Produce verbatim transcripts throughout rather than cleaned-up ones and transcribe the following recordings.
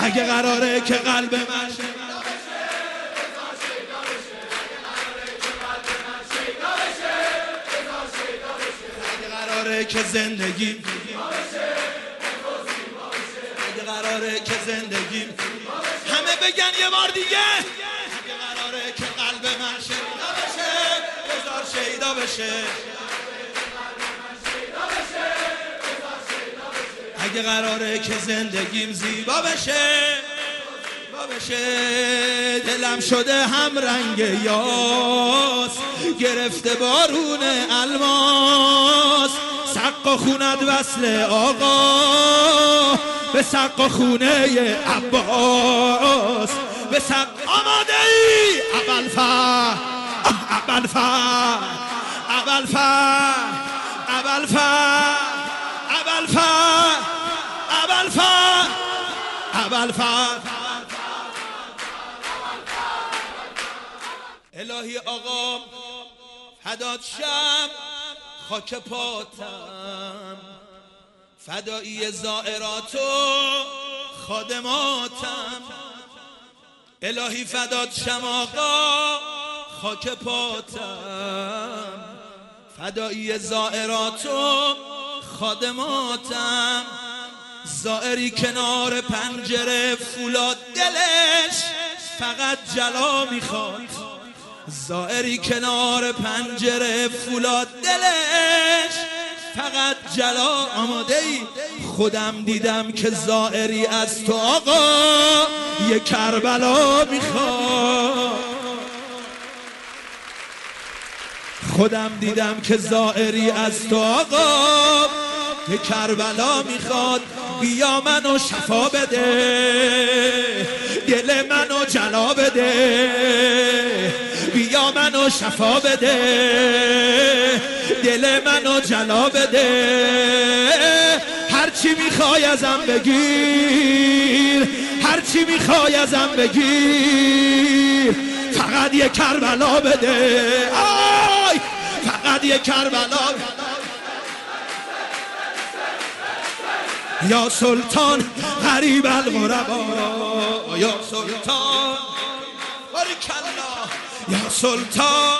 اگه قراره که قلب من که زندگیم اگه قراره که زندگیم همه بگن یه بار دیگه اگه قراره که قلب من شیدا بشه بذار شیدا بشه اگه قراره که زندگیم زیبا بشه بشه دلم شده هم رنگ یاس گرفته بارون الماس سقا خوند وصل آقا به سقا خونه عباس به سق آماده ای ابوالفضل ابوالفضل ابوالفضل ابوالفضل ابوالفضل ابوالفضل ابوالفضل الهی آقا فدات شم خاک پاتم فدایی زائرات و خادماتم الهی فدات شم آقا خاک پاتم فدایی زائرات و خادماتم زائری کنار پنجره فولاد دلش فقط جلا میخواد زائری کنار پنجره فولاد دلش فقط جلا آماده ای خودم دیدم که زائری از تو آقا یه کربلا میخواد خودم دیدم که زائری از تو آقا یه کربلا میخواد بیا منو شفا بده دل منو جلا بده بیا منو شفا بده دل منو جلا بده هرچی میخوای ازم بگیر هرچی میخوای ازم بگیر فقط یه کربلا بده آی فقط یه کربلا یا سلطان غریب الغربا یا سلطان بارکالله یا سلطان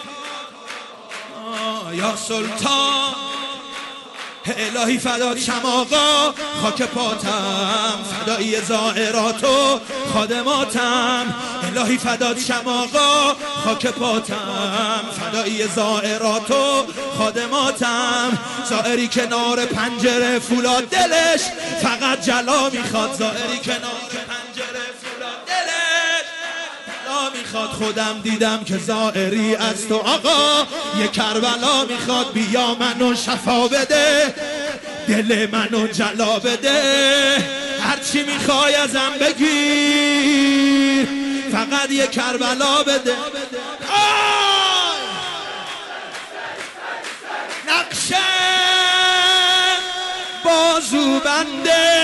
یا سلطان الهی فدات شم آقا خاک پاتم فدایی زائرات و خادماتم الهی فدات شم آقا خاک پاتم فدایی زائرات و خادماتم زائری کنار پنجره فولاد دلش فقط جلا میخواد زائری کنار پنجره فولاد دلش جلا میخواد خودم دیدم که زائری از تو آقا یه کربلا میخواد بیا منو شفا بده دل منو جلا بده هرچی میخوای ازم بگیر فقط یه کربلا بده نقشه بازو بنده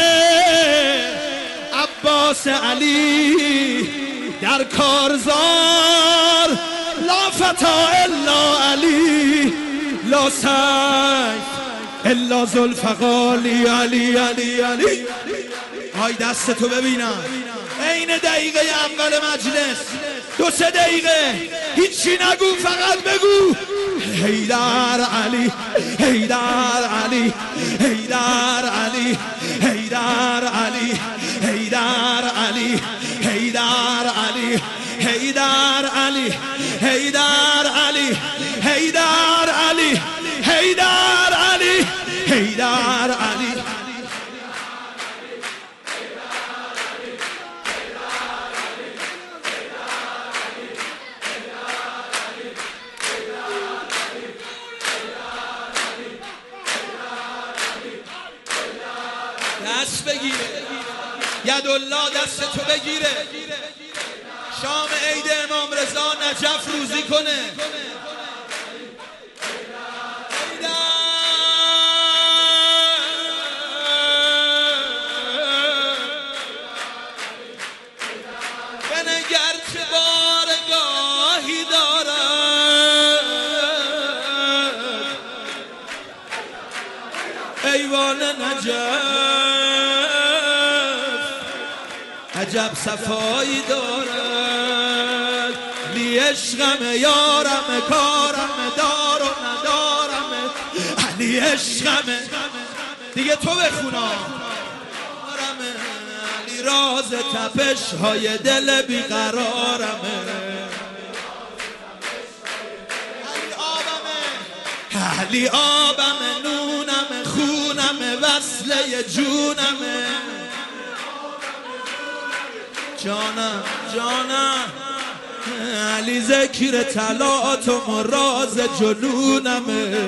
عباس علی در کارزار لا فتا الا علی لا سیف الا ذوالفقار علی علی علی آی دست تو ببینم عین دقیقه اول مجلس دو سه دقیقه هیچی نگو فقط بگو حیدر علی حیدر علی حیدر علی حیدر علی حیدر علی حیدر علی حیدر علی حیدر علی حیدر علی حیدر علی حیدر علی دست بگیره یدالله دست تو بگیره شام عید امام رضا نجف روزی کنه بنگر چه بارگاهی دارد ایوان نجف عجب صفایی دارد علی عشقم یارم کارم دار و ندارم علی عشقم دیگه تو بخونا علی راز تپش های دل بیقرارمه علی آبم نونم خونم وصله جونم جانم جانم علی ذکر طلعات و راز جنونم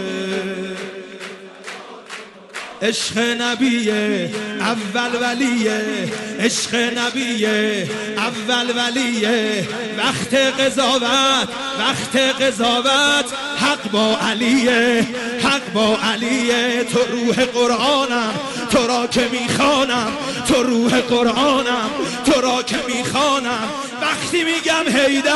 عشق نبیه اول ولیه عشق نبیه اول ولیه وقت قضاوت وقت قضاوت حق با علیه حق با علیه تو روح قرآنم تو را که میخوانم تو روح قرآنم تو را که میخوانم وقتی میگم حیدر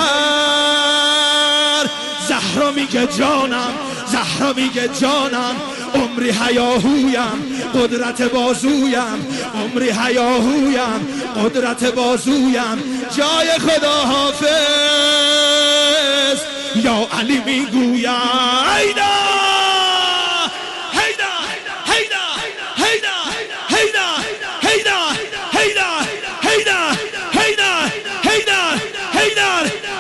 زهرا میگه جانم زهرا میگه جانم عمری هیاهویم قدرت بازویم عمری هیاهویم قدرت بازویم جای خدا حافظ یا علی میگویم حیدر حیدر حیدر حیدر حیدر حیدر حیدر حیدر حیدر حیدر حیدر